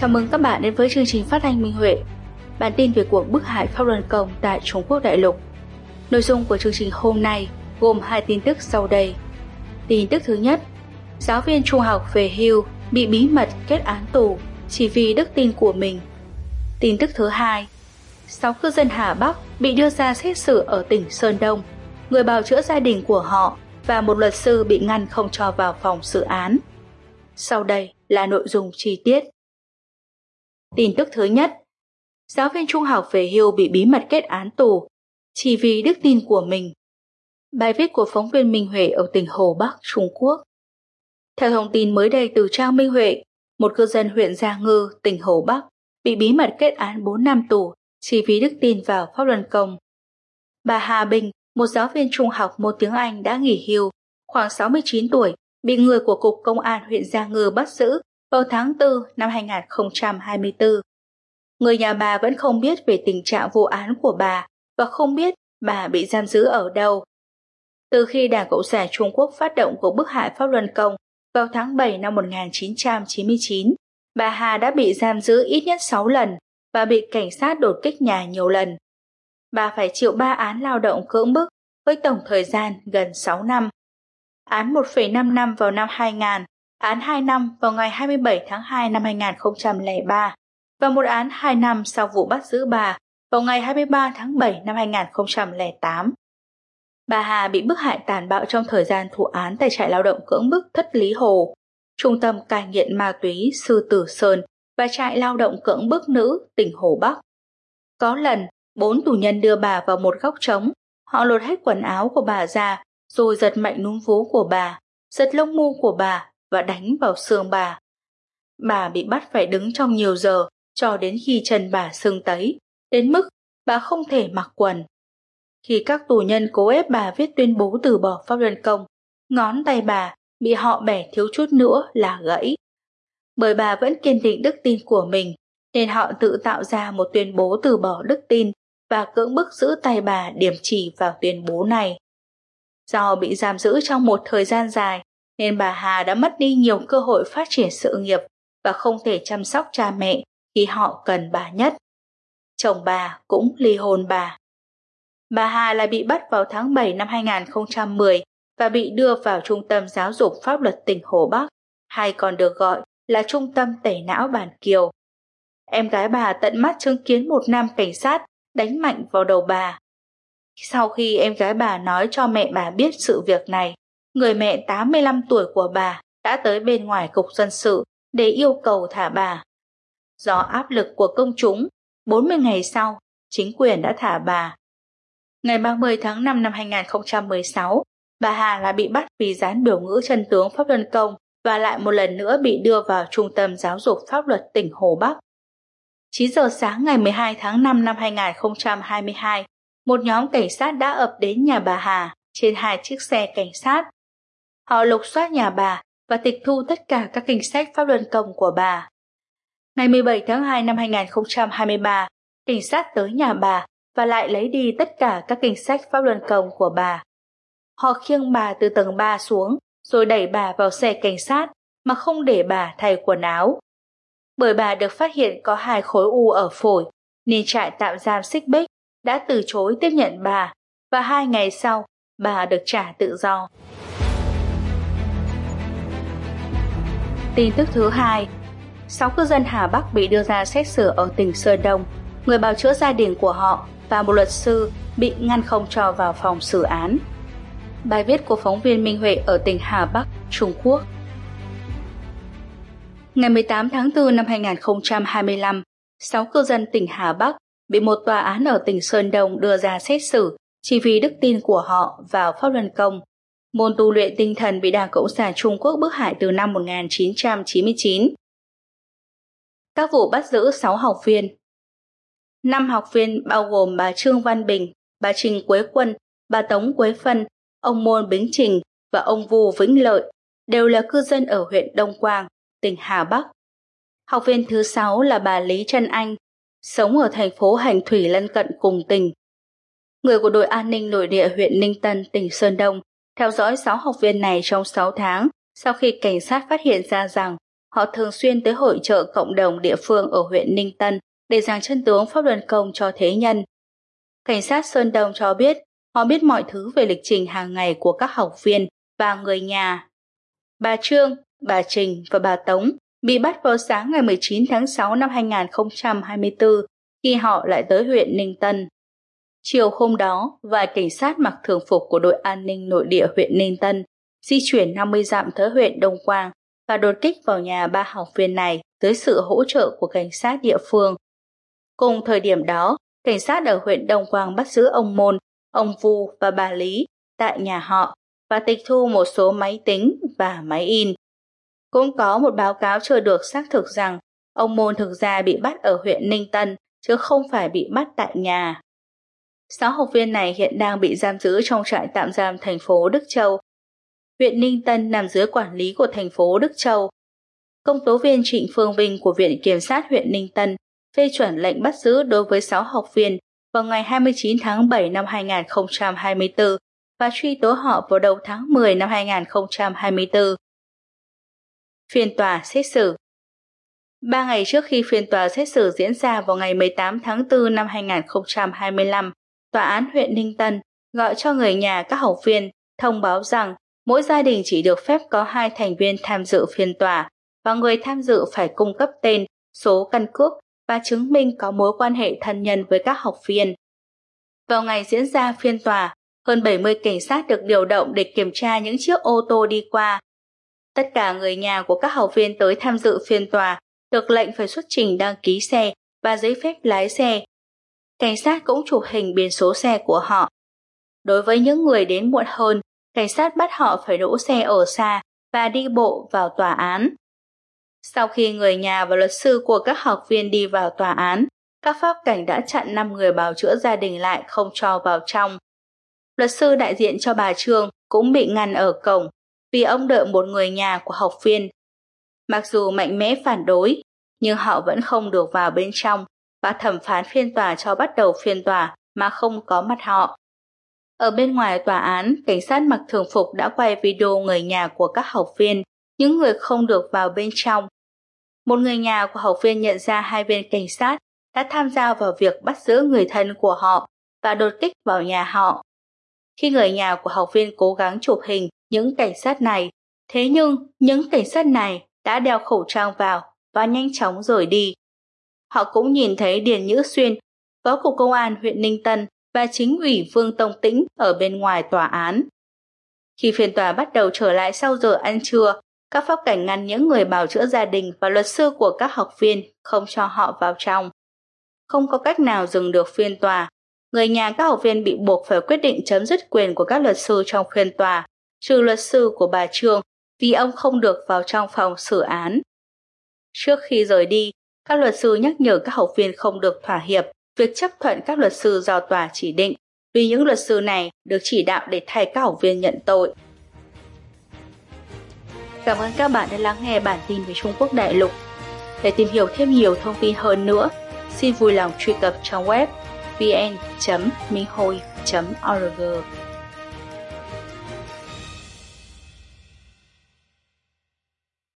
Chào mừng các bạn đến với chương trình phát thanh Minh Huệ. Bản tin về cuộc bức hại Pháp Luân Công tại Trung Quốc đại lục. Nội dung của chương trình hôm nay gồm 2 tin tức sau đây. Tin tức thứ nhất, giáo viên trung học về hưu bị bí mật kết án tù chỉ vì đức tin của mình. Tin tức thứ hai, 6 cư dân Hà Bắc bị đưa ra xét xử ở tỉnh Sơn Đông. Người bào chữa gia đình của họ và một luật sư bị ngăn không cho vào phòng xử án. Sau đây là nội dung chi tiết. Tin tức thứ nhất, giáo viên trung học về hưu bị bí mật kết án tù chỉ vì đức tin của mình. Bài viết của phóng viên Minh Huệ ở tỉnh Hồ Bắc, Trung Quốc. Theo thông tin mới đây từ trang Minh Huệ, một cư dân huyện Gia Ngư, tỉnh Hồ Bắc bị bí mật kết án 4 năm tù chỉ vì đức tin vào Pháp Luân Công. Bà Hà Bình, một giáo viên trung học môn tiếng Anh đã nghỉ hưu, khoảng 69 tuổi, bị người của Cục Công an huyện Gia Ngư bắt giữ vào tháng 4 năm 2024. Người nhà bà vẫn không biết về tình trạng vụ án của bà và không biết bà bị giam giữ ở đâu. Từ khi Đảng Cộng sản Trung Quốc phát động cuộc bức hại Pháp Luân Công vào tháng 7 năm 1999, bà Hà đã bị giam giữ ít nhất 6 lần và bị cảnh sát đột kích nhà nhiều lần. Bà phải chịu 3 án lao động cưỡng bức với tổng thời gian gần 6 năm. Án 1,5 năm vào năm 2000, án 2 năm vào ngày 27 tháng 2 năm 2003 và một án 2 năm sau vụ bắt giữ bà vào ngày 23 tháng 7 năm 2008. Bà Hà bị bức hại tàn bạo trong thời gian thụ án tại trại lao động cưỡng bức Thất Lý Hồ, trung tâm cai nghiện ma túy Sư Tử Sơn và trại lao động cưỡng bức nữ tỉnh Hồ Bắc. Có lần, 4 tù nhân đưa bà vào một góc trống, họ lột hết quần áo của bà ra rồi giật mạnh núm vú của bà, giật lông mu của bà và đánh vào xương bà. Bà bị bắt phải đứng trong nhiều giờ cho đến khi chân bà sưng tấy, đến mức bà không thể mặc quần. Khi các tù nhân cố ép bà viết tuyên bố từ bỏ Pháp Luân Công, ngón tay bà bị họ bẻ thiếu chút nữa là gãy. Bởi bà vẫn kiên định đức tin của mình, nên họ tự tạo ra một tuyên bố từ bỏ đức tin và cưỡng bức giữ tay bà điểm chỉ vào tuyên bố này. Do bị giam giữ trong một thời gian dài, nên bà Hà đã mất đi nhiều cơ hội phát triển sự nghiệp và không thể chăm sóc cha mẹ khi họ cần bà nhất. Chồng bà cũng ly hôn bà. Bà Hà lại bị bắt vào tháng 7 năm 2010 và bị đưa vào Trung tâm Giáo dục Pháp luật tỉnh Hồ Bắc, hay còn được gọi là Trung tâm Tẩy não Bản Kiều. Em gái bà tận mắt chứng kiến một nam cảnh sát đánh mạnh vào đầu bà. Sau khi em gái bà nói cho mẹ bà biết sự việc này, người mẹ 85 tuổi của bà đã tới bên ngoài cục dân sự để yêu cầu thả bà. Do áp lực của công chúng, 40 ngày sau, chính quyền đã thả bà. Ngày 30 tháng 5 năm 2016, bà Hà lại bị bắt vì dán biểu ngữ chân tướng Pháp Luân Công và lại một lần nữa bị đưa vào Trung tâm Giáo dục Pháp luật tỉnh Hồ Bắc. 9 giờ sáng ngày 12 tháng 5 năm 2022, một nhóm cảnh sát đã ập đến nhà bà Hà trên 2 chiếc xe cảnh sát. Họ lục soát nhà bà và tịch thu tất cả các kinh sách Pháp Luân Công của bà. Ngày 17 tháng 2 năm 2023, cảnh sát tới nhà bà và lại lấy đi tất cả các kinh sách Pháp Luân Công của bà. Họ khiêng bà từ tầng 3 xuống rồi đẩy bà vào xe cảnh sát mà không để bà thay quần áo. Bởi bà được phát hiện có 2 khối u ở phổi, nên trại tạm giam Xích Bích đã từ chối tiếp nhận bà và 2 ngày sau bà được trả tự do. Tin tức thứ hai, 6 cư dân Hà Bắc bị đưa ra xét xử ở tỉnh Sơn Đông. Người bào chữa gia đình của họ và một luật sư bị ngăn không cho vào phòng xử án. Bài viết của phóng viên Minh Huệ ở tỉnh Hà Bắc, Trung Quốc. Ngày 18 tháng 4 năm 2025, 6 cư dân tỉnh Hà Bắc bị một tòa án ở tỉnh Sơn Đông đưa ra xét xử chỉ vì đức tin của họ vào Pháp Luân Công, môn tu luyện tinh thần bị Đảng Cộng sản Trung Quốc bức hại từ năm 1999. Các vụ bắt giữ 6 học viên. 5 học viên bao gồm bà Trương Văn Bình, bà Trình Quế Quân, bà Tống Quế Phân, ông Môn Bính Trình và ông Vu Vĩnh Lợi đều là cư dân ở huyện Đông Quang, tỉnh Hà Bắc. Học viên thứ 6 là bà Lý Trân Anh, sống ở thành phố Hành Thủy lân cận cùng tỉnh. Người của đội an ninh nội địa huyện Ninh Tân, tỉnh Sơn Đông theo dõi 6 học viên này trong 6 tháng sau khi cảnh sát phát hiện ra rằng họ thường xuyên tới hội chợ cộng đồng địa phương ở huyện Ninh Tân để giảng chân tướng pháp luân công cho thế nhân. Cảnh sát Sơn Đông cho biết họ biết mọi thứ về lịch trình hàng ngày của các học viên và người nhà. Bà Trương, bà Trình và bà Tống bị bắt vào sáng ngày 19 tháng 6 năm 2024 khi họ lại tới huyện Ninh Tân. Chiều hôm đó, vài cảnh sát mặc thường phục của đội an ninh nội địa huyện Ninh Tân di chuyển 50 dặm tới huyện Đông Quang và đột kích vào nhà 3 học viên này dưới sự hỗ trợ của cảnh sát địa phương. Cùng thời điểm đó, cảnh sát ở huyện Đông Quang bắt giữ ông Môn, ông Vu và bà Lý tại nhà họ và tịch thu một số máy tính và máy in. Cũng có một báo cáo chưa được xác thực rằng ông Môn thực ra bị bắt ở huyện Ninh Tân chứ không phải bị bắt tại nhà. 6 học viên này hiện đang bị giam giữ trong trại tạm giam thành phố Đức Châu. Huyện Ninh Tân nằm dưới quản lý của thành phố Đức Châu. Công tố viên Trịnh Phương Vinh của Viện Kiểm sát huyện Ninh Tân phê chuẩn lệnh bắt giữ đối với 6 học viên vào ngày 29 tháng 7 năm 2024 và truy tố họ vào đầu tháng 10 năm 2024. Phiên tòa xét xử 3 ngày trước khi phiên tòa xét xử diễn ra vào ngày 18 tháng 4 năm 2025, Tòa án huyện Ninh Tân gọi cho người nhà các học viên thông báo rằng mỗi gia đình chỉ được phép có 2 thành viên tham dự phiên tòa và người tham dự phải cung cấp tên, số căn cước và chứng minh có mối quan hệ thân nhân với các học viên. Vào ngày diễn ra phiên tòa, hơn 70 cảnh sát được điều động để kiểm tra những chiếc ô tô đi qua. Tất cả người nhà của các học viên tới tham dự phiên tòa được lệnh phải xuất trình đăng ký xe và giấy phép lái xe. Cảnh sát cũng chụp hình biển số xe của họ. Đối với những người đến muộn hơn, cảnh sát bắt họ phải đỗ xe ở xa và đi bộ vào tòa án. Sau khi người nhà và luật sư của các học viên đi vào tòa án, các pháp cảnh đã chặn 5 người bào chữa gia đình lại không cho vào trong. Luật sư đại diện cho bà Trương cũng bị ngăn ở cổng vì ông đợi một người nhà của học viên. Mặc dù mạnh mẽ phản đối, nhưng họ vẫn không được vào bên trong và thẩm phán phiên tòa cho bắt đầu phiên tòa mà không có mặt họ. Ở bên ngoài tòa án, cảnh sát mặc thường phục đã quay video người nhà của các học viên, những người không được vào bên trong. Một người nhà của học viên nhận ra 2 viên cảnh sát đã tham gia vào việc bắt giữ người thân của họ và đột kích vào nhà họ. Khi người nhà của học viên cố gắng chụp hình những cảnh sát này, thế nhưng những cảnh sát này đã đeo khẩu trang vào và nhanh chóng rời đi. Họ cũng nhìn thấy Điền Nhữ Xuyên, Phó cục Công an huyện Ninh Tân và chính ủy Vương Tông Tĩnh ở bên ngoài tòa án. Khi phiên tòa bắt đầu trở lại sau giờ ăn trưa, các pháp cảnh ngăn những người bào chữa gia đình và luật sư của các học viên không cho họ vào trong. Không có cách nào dừng được phiên tòa. Người nhà các học viên bị buộc phải quyết định chấm dứt quyền của các luật sư trong phiên tòa, trừ luật sư của bà Trương vì ông không được vào trong phòng xử án. Trước khi rời đi, các luật sư nhắc nhở các học viên không được thỏa hiệp việc chấp thuận các luật sư do tòa chỉ định, vì những luật sư này được chỉ đạo để thay các học viên nhận tội. Cảm ơn các bạn đã lắng nghe bản tin về Trung Quốc đại lục. Để tìm hiểu thêm nhiều thông tin hơn nữa, xin vui lòng truy cập trang web vn.minhoi.org.